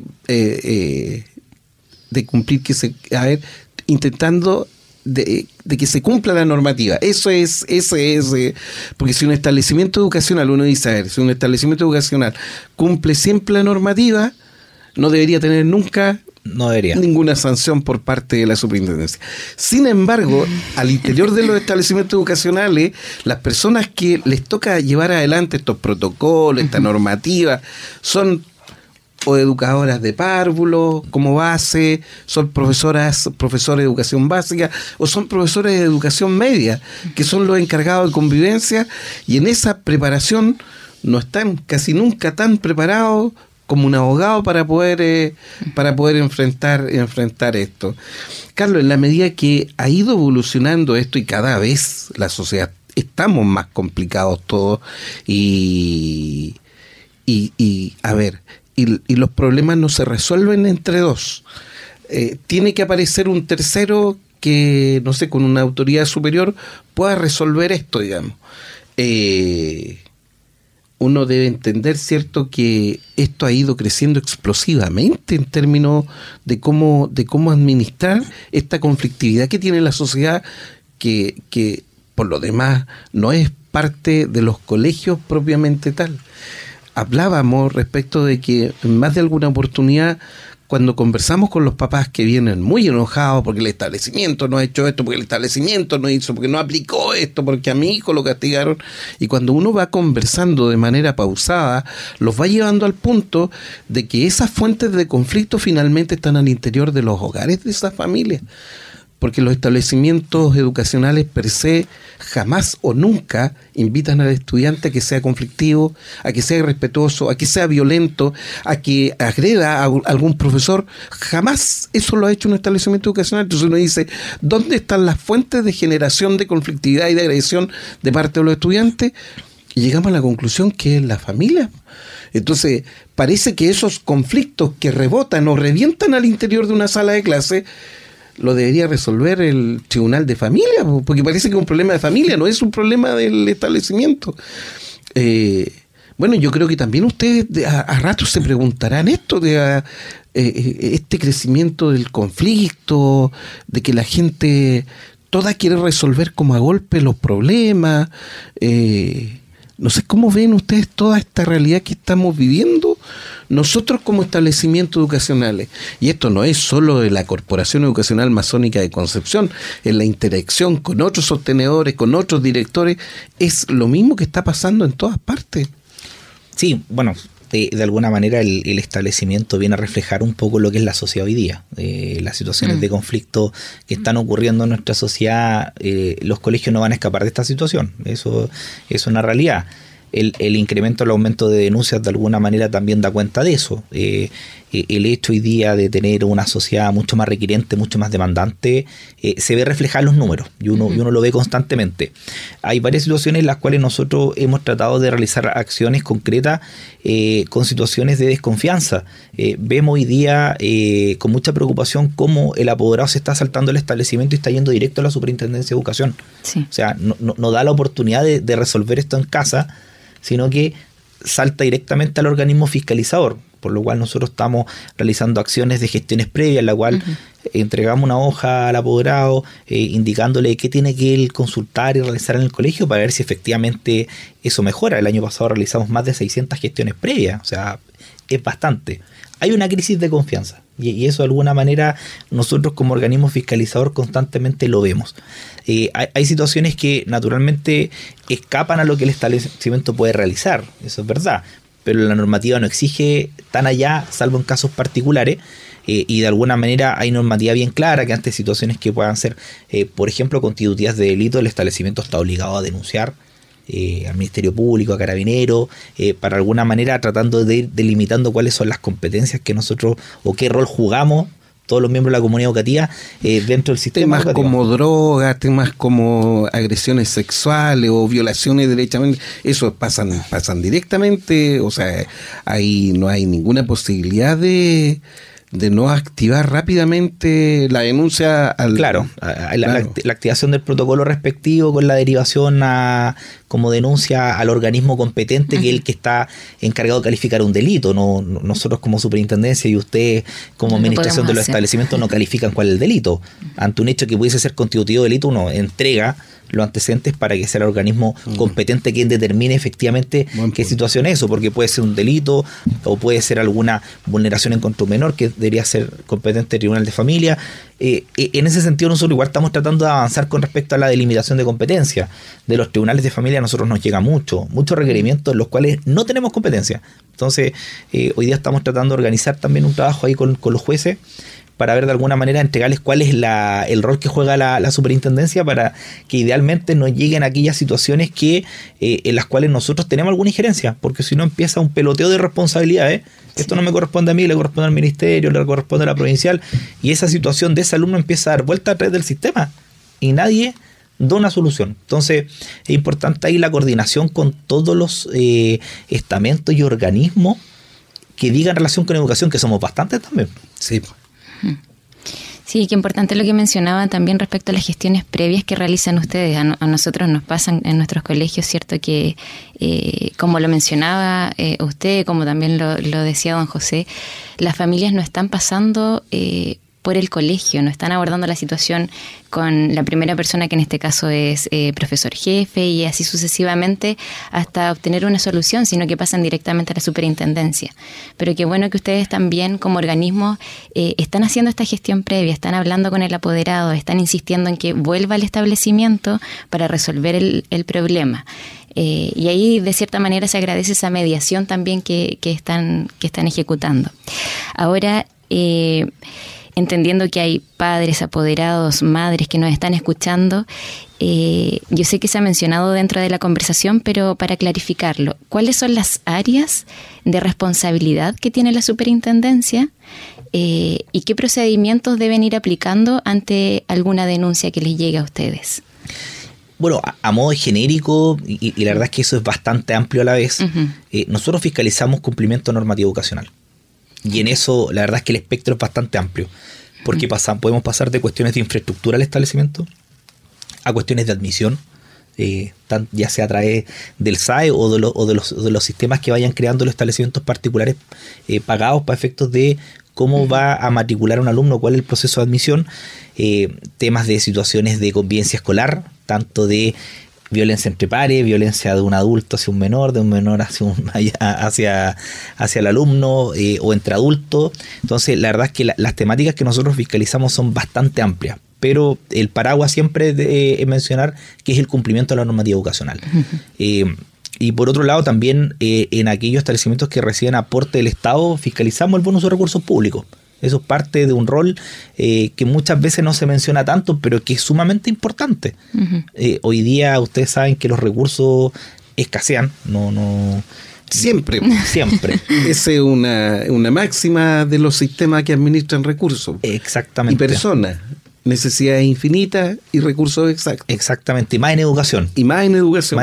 cumplir intentando de que se cumpla la normativa. Ese es porque si un establecimiento educacional, uno dice, a ver, si un establecimiento educacional cumple siempre la normativa, no debería tener nunca ninguna sanción por parte de la superintendencia. Sin embargo, al interior de los establecimientos educacionales, las personas que les toca llevar adelante estos protocolos, esta normativa, son o educadoras de párvulo como base, son profesores de educación básica, o son profesores de educación media, que son los encargados de convivencia, y en esa preparación no están casi nunca tan preparados como un abogado para poder enfrentar esto. Carlos, en la medida que ha ido evolucionando esto y cada vez la sociedad estamos más complicados todos y a ver, y los problemas no se resuelven entre dos. Tiene que aparecer un tercero que, no sé, con una autoridad superior pueda resolver esto, digamos. Uno debe entender, ¿cierto?, que esto ha ido creciendo explosivamente en términos de cómo administrar esta conflictividad que tiene la sociedad, que por lo demás no es parte de los colegios propiamente tal. Hablábamos respecto de que en más de alguna oportunidad, cuando conversamos con los papás que vienen muy enojados porque el establecimiento no ha hecho esto, porque el establecimiento no hizo, porque no aplicó esto, porque a mi hijo lo castigaron, y cuando uno va conversando de manera pausada, los va llevando al punto de que esas fuentes de conflicto finalmente están al interior de los hogares de esas familias. porque los establecimientos educacionales per se jamás o nunca invitan al estudiante a que sea conflictivo, a que sea irrespetuoso, a que sea violento, a que agreda a algún profesor. Jamás eso lo ha hecho un establecimiento educacional. Entonces uno dice, ¿dónde están las fuentes de generación de conflictividad y de agresión de parte de los estudiantes? Y llegamos a la conclusión que es la familia. Entonces, parece que esos conflictos que rebotan o revientan al interior de una sala de clase lo debería resolver el tribunal de familia, porque parece que es un problema de familia, no es un problema del establecimiento. Bueno, yo creo que también ustedes a ratos se preguntarán esto de este crecimiento del conflicto, de que la gente toda quiere resolver como a golpe los problemas. No sé cómo ven ustedes toda esta realidad que estamos viviendo nosotros como establecimientos educacionales. Y esto no es solo de la Corporación Educacional Masónica de Concepción, en la interacción con otros sostenedores, con otros directores, es lo mismo que está pasando en todas partes. Sí, bueno, de alguna manera el establecimiento viene a reflejar un poco lo que es la sociedad hoy día. Las situaciones de conflicto que están ocurriendo en nuestra sociedad, los colegios no van a escapar de esta situación. Eso es una realidad. El incremento, el aumento de denuncias de alguna manera también da cuenta de eso. El hecho hoy día de tener una sociedad mucho más requiriente, mucho más demandante, se ve reflejado en los números y uno lo ve constantemente. Hay varias situaciones en las cuales nosotros hemos tratado de realizar acciones concretas con situaciones de desconfianza. Vemos hoy día con mucha preocupación cómo el apoderado se está saltando el establecimiento y está yendo directo a la Superintendencia de Educación. Sí. O sea, no da la oportunidad de resolver esto en casa, sino que salta directamente al organismo fiscalizador, por lo cual nosotros estamos realizando acciones de gestiones previas, en la cual entregamos una hoja al apoderado indicándole qué tiene que él consultar y realizar en el colegio para ver si efectivamente eso mejora. El año pasado realizamos más de 600 gestiones previas, o sea, es bastante. Hay una crisis de confianza y eso de alguna manera nosotros como organismo fiscalizador constantemente lo vemos. Hay situaciones que naturalmente escapan a lo que el establecimiento puede realizar, eso es verdad, pero la normativa no exige tan allá, salvo en casos particulares, y de alguna manera hay normativa bien clara que ante situaciones que puedan ser, por ejemplo, constitutivas de delito, el establecimiento está obligado a denunciar al Ministerio Público, a Carabineros, para alguna manera tratando de ir delimitando cuáles son las competencias que nosotros o qué rol jugamos todos los miembros de la comunidad educativa dentro del sistema educativo. Temas como drogas, temas como agresiones sexuales o violaciones derechamente, eso pasan directamente, o sea, ahí no hay ninguna posibilidad de no activar rápidamente la denuncia Claro, la activación del protocolo respectivo con la derivación como denuncia al organismo competente, que es el que está encargado de calificar un delito. Nosotros como superintendencia y usted como administración de los establecimientos no califican cuál es el delito. Ante un hecho que pudiese ser constitutivo de delito, uno entrega los antecedentes para que sea el organismo competente quien determine efectivamente qué situación es eso, porque puede ser un delito o puede ser alguna vulneración en contra de un menor que debería ser competente el Tribunal de Familia. En ese sentido nosotros igual estamos tratando de avanzar con respecto a la delimitación de competencia. De los tribunales de familia a nosotros nos llega muchos requerimientos en los cuales no tenemos competencia. Entonces hoy día estamos tratando de organizar también un trabajo ahí con los jueces para ver de alguna manera entregarles cuál es el rol que juega la superintendencia para que idealmente nos lleguen aquellas situaciones que en las cuales nosotros tenemos alguna injerencia, porque si no empieza un peloteo de responsabilidades. Esto no me corresponde a mí, le corresponde al ministerio, le corresponde a la provincial, y esa situación de ese alumno empieza a dar vuelta a través del sistema y nadie da una solución. Entonces es importante ahí la coordinación con todos los estamentos y organismos que digan relación con educación, que somos bastantes también. Sí. Sí, qué importante lo que mencionaba también respecto a las gestiones previas que realizan ustedes. A nosotros nos pasan en nuestros colegios, cierto que, como lo mencionaba usted, como también lo decía don José, las familias no están pasando por el colegio, no están abordando la situación con la primera persona, que en este caso es profesor jefe, y así sucesivamente hasta obtener una solución, sino que pasan directamente a la superintendencia. Pero qué bueno que ustedes también como organismo están haciendo esta gestión previa, están hablando con el apoderado, están insistiendo en que vuelva al establecimiento para resolver el problema. Y ahí de cierta manera se agradece esa mediación también que están ejecutando. Ahora, entendiendo que hay padres, apoderados, madres que nos están escuchando, yo sé que se ha mencionado dentro de la conversación, pero para clarificarlo, ¿cuáles son las áreas de responsabilidad que tiene la superintendencia y qué procedimientos deben ir aplicando ante alguna denuncia que les llegue a ustedes? Bueno, a modo genérico, y la verdad es que eso es bastante amplio a la vez, nosotros fiscalizamos cumplimiento normativo educacional. Y en eso, la verdad es que el espectro es bastante amplio, porque podemos pasar de cuestiones de infraestructura al establecimiento a cuestiones de admisión, ya sea a través del SAE o de los sistemas que vayan creando los establecimientos particulares pagados para efectos de cómo va a matricular un alumno, cuál es el proceso de admisión, temas de situaciones de convivencia escolar, tanto de violencia entre pares, violencia de un adulto hacia un menor, de un menor hacia el alumno o entre adultos. Entonces, la verdad es que las temáticas que nosotros fiscalizamos son bastante amplias, pero el paraguas siempre es mencionar que es el cumplimiento de la normativa educacional. Y por otro lado, también en aquellos establecimientos que reciben aporte del Estado, fiscalizamos el buen uso de recursos públicos. Eso es parte de un rol que muchas veces no se menciona tanto, pero que es sumamente importante. Hoy día ustedes saben que los recursos escasean, Siempre. Esa es una máxima de los sistemas que administran recursos. Exactamente. Y personas. Necesidades infinitas y recursos exactos. Exactamente, y más en educación. Más en educación,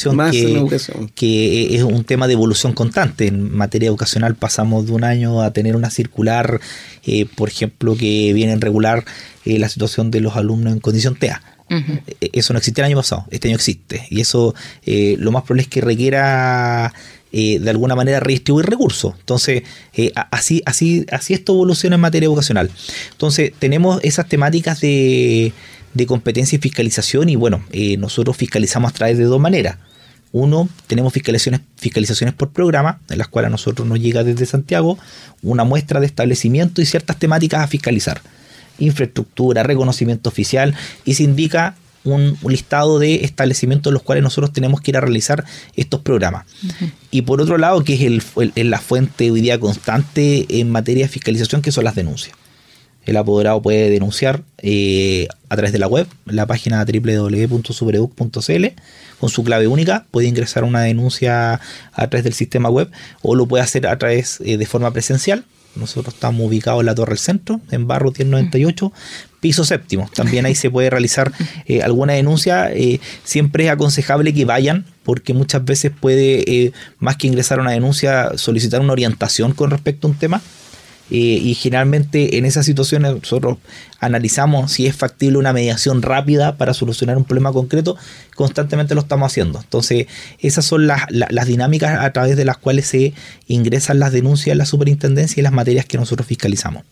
que es un tema de evolución constante. En materia educacional pasamos de un año a tener una circular, por ejemplo, que viene a regular la situación de los alumnos en condición TEA. Eso no existía el año pasado, este año existe. Y eso lo más probable es que requiera de alguna manera redistribuir recursos. Entonces, así esto evoluciona en materia educacional. Entonces, tenemos esas temáticas de competencia y fiscalización, y bueno, nosotros fiscalizamos a través de dos maneras. Uno, tenemos fiscalizaciones por programa, en las cuales a nosotros nos llega desde Santiago una muestra de establecimiento y ciertas temáticas a fiscalizar. Infraestructura, reconocimiento oficial, y se indica un listado de establecimientos en los cuales nosotros tenemos que ir a realizar estos programas. Y por otro lado, que es la fuente hoy día constante en materia de fiscalización, que son las denuncias. El apoderado puede denunciar a través de la web, la página www.supereduc.cl, con su clave única, puede ingresar una denuncia a través del sistema web, o lo puede hacer a través de forma presencial. Nosotros estamos ubicados en la Torre del Centro, en Barro 1098, piso 7º. También ahí se puede realizar alguna denuncia. Siempre es aconsejable que vayan, porque muchas veces puede, más que ingresar una denuncia, solicitar una orientación con respecto a un tema. Y generalmente en esas situaciones nosotros analizamos si es factible una mediación rápida para solucionar un problema concreto. Constantemente lo estamos haciendo. Entonces, esas son las dinámicas a través de las cuales se ingresan las denuncias en la superintendencia y las materias que nosotros fiscalizamos.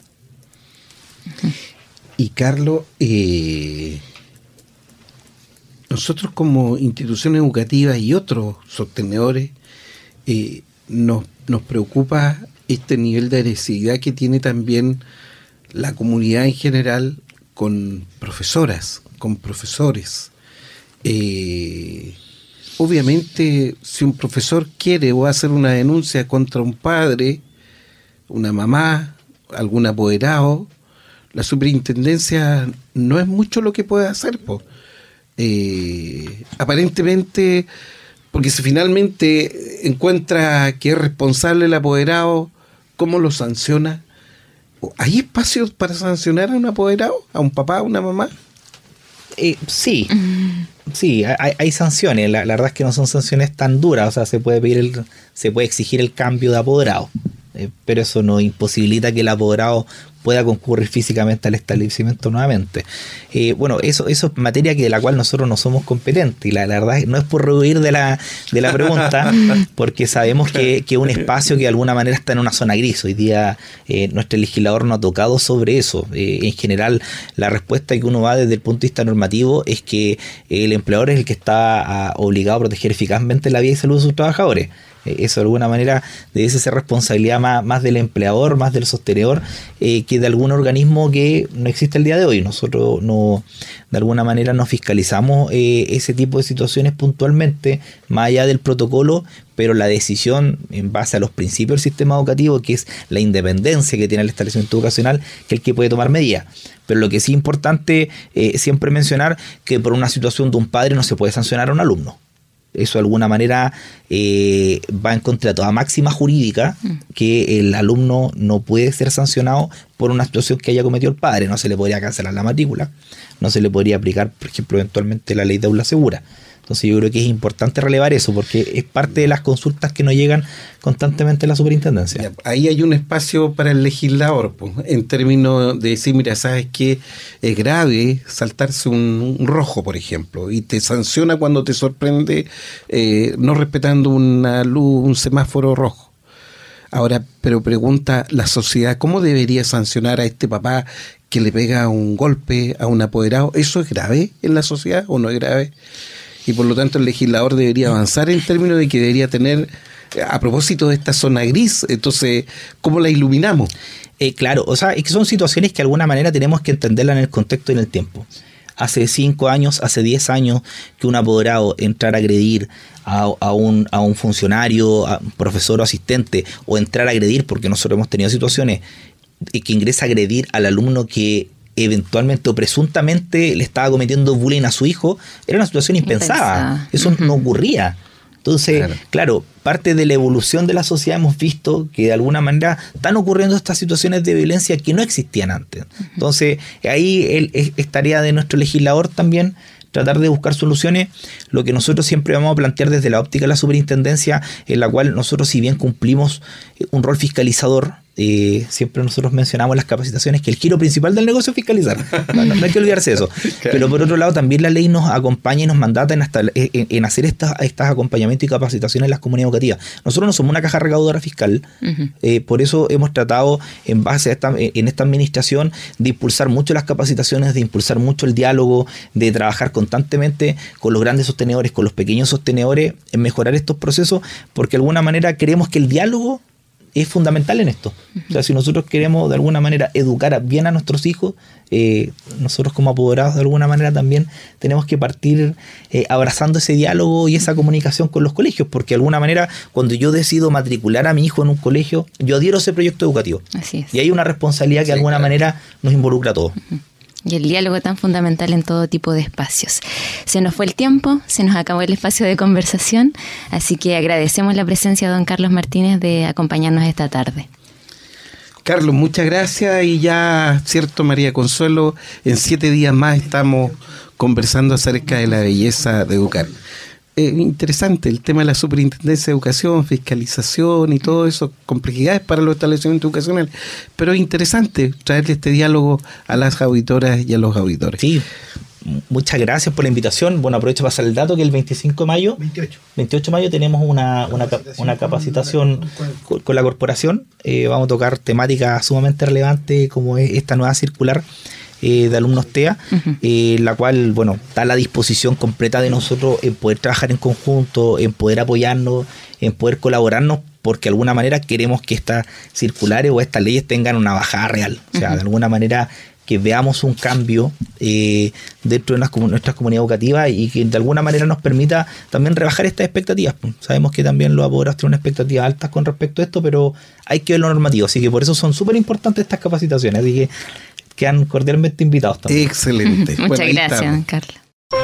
Y Carlos, nosotros como instituciones educativas y otros sostenedores nos preocupa este nivel de agresividad que tiene también la comunidad en general con profesoras, con profesores. Obviamente, si un profesor quiere o hacer una denuncia contra un padre, una mamá, algún apoderado, la superintendencia no es mucho lo que puede hacer, aparentemente, porque si finalmente encuentra que es responsable el apoderado, ¿cómo lo sanciona? ¿Hay espacios para sancionar a un apoderado? ¿A un papá, a una mamá? Sí, hay sanciones. La verdad es que no son sanciones tan duras. O sea, se puede exigir el cambio de apoderado, pero eso no imposibilita que el apoderado pueda concurrir físicamente al establecimiento nuevamente. Bueno, eso es materia de la cual nosotros no somos competentes, y la verdad no es por rehuir de la pregunta, porque sabemos que un espacio que de alguna manera está en una zona gris. Hoy día nuestro legislador no ha tocado sobre eso. En general, la respuesta que uno va desde el punto de vista normativo es que el empleador es el que está obligado a proteger eficazmente la vida y salud de sus trabajadores. Eso de alguna manera debe ser responsabilidad más del empleador, más del sostenedor, que que de algún organismo que no existe el día de hoy. Nosotros no, de alguna manera nos fiscalizamos ese tipo de situaciones puntualmente, más allá del protocolo, pero la decisión en base a los principios del sistema educativo, que es la independencia que tiene el establecimiento educacional, que es el que puede tomar medidas. Pero lo que sí es importante siempre mencionar, que por una situación de un padre no se puede sancionar a un alumno. Eso de alguna manera va en contra de toda máxima jurídica, que el alumno no puede ser sancionado por una situación que haya cometido el padre. No se le podría cancelar la matrícula, no se le podría aplicar, por ejemplo, eventualmente la ley de aula segura. Entonces yo creo que es importante relevar eso, porque es parte de las consultas que nos llegan constantemente a la superintendencia. Ahí hay un espacio para el legislador, pues, en términos de decir, mira, ¿sabes qué? Es grave saltarse un rojo, por ejemplo, y te sanciona cuando te sorprende no respetando una luz, un semáforo rojo. Ahora, pero pregunta la sociedad, ¿cómo debería sancionar a este papá que le pega un golpe a un apoderado? ¿Eso es grave en la sociedad o no es grave? Y por lo tanto el legislador debería avanzar en términos de que debería tener, a propósito de esta zona gris, entonces, ¿cómo la iluminamos? Claro, o sea, es que son situaciones que de alguna manera tenemos que entenderla en el contexto y en el tiempo. Hace 5 años, hace 10 años que un apoderado entrara a agredir a un funcionario, a un profesor o asistente, o entrar a agredir, porque nosotros hemos tenido situaciones que ingresa a agredir al alumno que eventualmente o presuntamente le estaba cometiendo bullying a su hijo, era una situación impensada. Eso no ocurría. Entonces, claro, parte de la evolución de la sociedad hemos visto que de alguna manera están ocurriendo estas situaciones de violencia que no existían antes. Entonces, ahí es tarea de nuestro legislador también tratar de buscar soluciones. Lo que nosotros siempre vamos a plantear desde la óptica de la superintendencia, en la cual nosotros, si bien cumplimos un rol fiscalizador, siempre nosotros mencionamos las capacitaciones, que el giro principal del negocio es fiscalizar. No hay que olvidarse de eso. Pero por otro lado, también la ley nos acompaña y nos mandata en hacer estos acompañamientos y capacitaciones en las comunidades educativas. Nosotros no somos una caja recaudadora fiscal, por eso hemos tratado, en base a en esta administración, de impulsar mucho las capacitaciones, de impulsar mucho el diálogo, de trabajar constantemente con los grandes sostenedores, con los pequeños sostenedores, en mejorar estos procesos, porque de alguna manera queremos que el diálogo es fundamental en esto. O sea, si nosotros queremos de alguna manera educar bien a nuestros hijos, nosotros como apoderados de alguna manera también tenemos que partir abrazando ese diálogo y esa comunicación con los colegios, porque de alguna manera cuando yo decido matricular a mi hijo en un colegio, yo adhiero a ese proyecto educativo. Así es. Y hay una responsabilidad que de alguna manera nos involucra a todos. Y el diálogo tan fundamental en todo tipo de espacios. Se nos fue el tiempo, se nos acabó el espacio de conversación, así que agradecemos la presencia de don Carlos Martínez de acompañarnos esta tarde. Carlos, muchas gracias, y ya, cierto, María Consuelo, en 7 días más estamos conversando acerca de la belleza de educar. Interesante el tema de la superintendencia de educación, fiscalización y todo eso, complejidades para los establecimientos educacionales, pero es interesante traerle este diálogo a las auditoras y a los auditores. Sí, muchas gracias por la invitación. Bueno, aprovecho para pasar el dato que el 25 de mayo, 28 de mayo tenemos una capacitación con la corporación. Vamos a tocar temáticas sumamente relevantes como es esta nueva circular de alumnos TEA, la cual, bueno, está a la disposición completa de nosotros en poder trabajar en conjunto, en poder apoyarnos, en poder colaborarnos, porque de alguna manera queremos que estas circulares o estas leyes tengan una bajada real. O sea, de alguna manera que veamos un cambio dentro de nuestras comunidades educativas y que de alguna manera nos permita también rebajar estas expectativas. Sabemos que también los apoderados tienen expectativas altas con respecto a esto, pero hay que ver lo normativo, así que por eso son súper importantes estas capacitaciones, así que quedan cordialmente invitados también. Excelente. Muchas gracias, Carlos.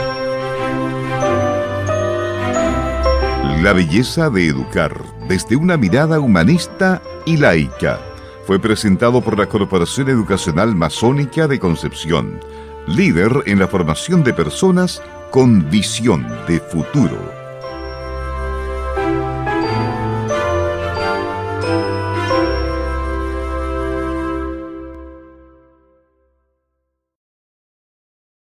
La belleza de educar desde una mirada humanista y laica fue presentado por la Corporación Educacional Masónica de Concepción, líder en la formación de personas con visión de futuro.